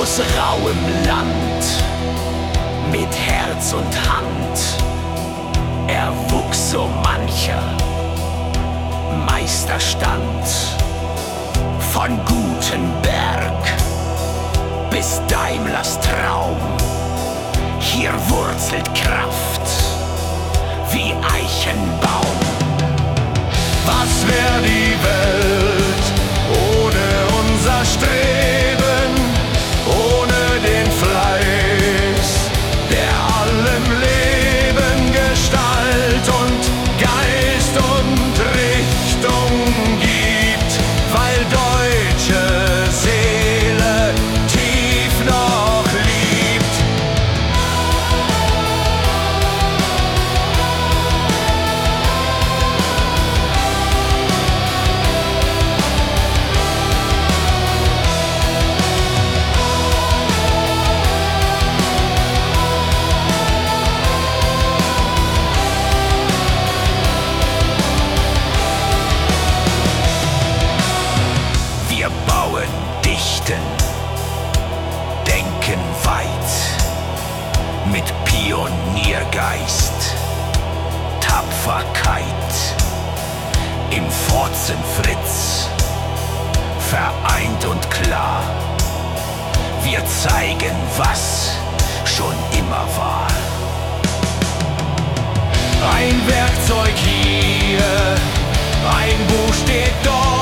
Aus rauem Land, mit Herz und Hand, erwuchs so mancher Meisterstand. Von Gutenberg bis Daimlers Traum, hier wurzelt Kraft wie Eichenbaum. Was wär die Welt ohne unser Streben, ohne den Fleiß, der allem Leben Gestalt und Geist und Richtung gibt, weil deutsche Seele tief noch liebt. Wir bauen, dichten, denken weit, mit Pioniergeist, Tapferkeit, im Pforzheim Fritz, vereint und klar. Wir zeigen, was schon immer war. Ein Werkzeug hier, ein Buch steht dort.